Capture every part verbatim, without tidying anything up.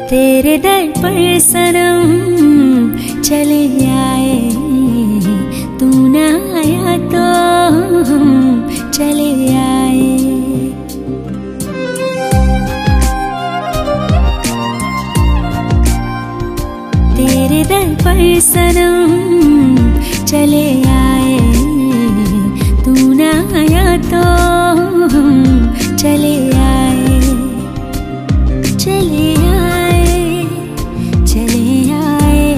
तेरे दर पर सनम चले आए, तू ना आया तो हम चले आए। तेरे दर पर सनम चले आए, तू ना आया तो हम चले आए। चले आए चले आए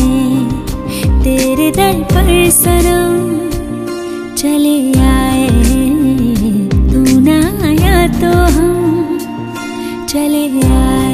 तेरे दर पर सनम चले आए, तू ना आया तो हम चले आए।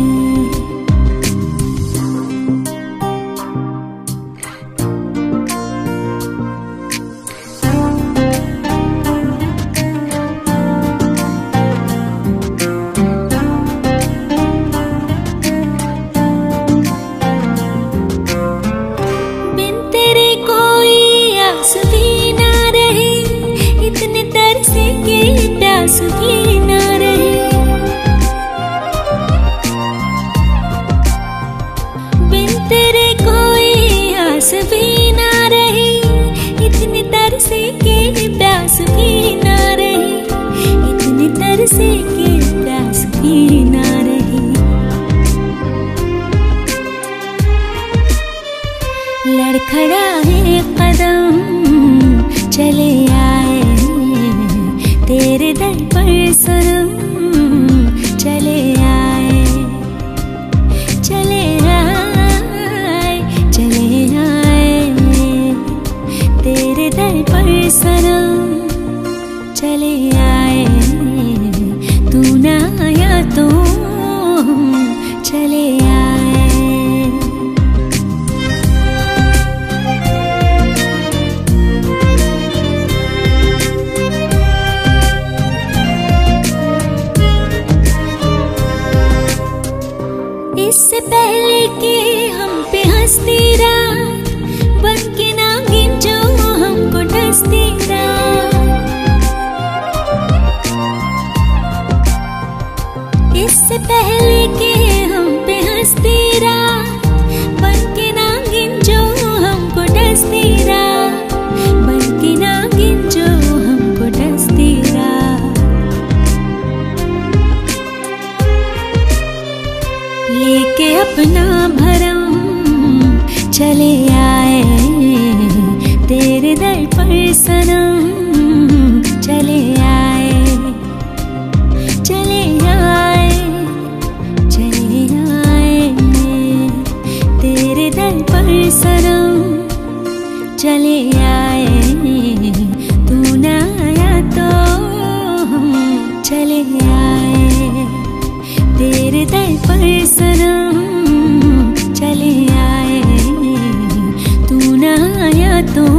भी ना रहे इतने तरसे के प्यास भी ना रहे, बिन तेरे कोई आस भी ना रही, इतने तरसे के प्यास भी ना रही, इतने तरसे के प्यास भी ना रही। लड़खड़ा है कदम चले आए, तेरे दर पर सनम चले आए। चले आए चले आए तेरे दर पर सनम चले आए, तू ना आया तो हम चले आए। इससे पहले कि हम पे हंसती रात बन के नागिन जो हमको डसती रात, इससे पहले कि हम पे हंसती रात बन के नागिन जो हमको डसती रात, बन के नागिन जो हमको डसती रात। लेके अपना भरम चले आए, तेरे दर पर सनम चले आए। चले आए चले आए तेरे दर पर सनम चले आए, तू ना आया तो हम चले आए। तेरे दर पर सनम चले आए, तू ना आया तो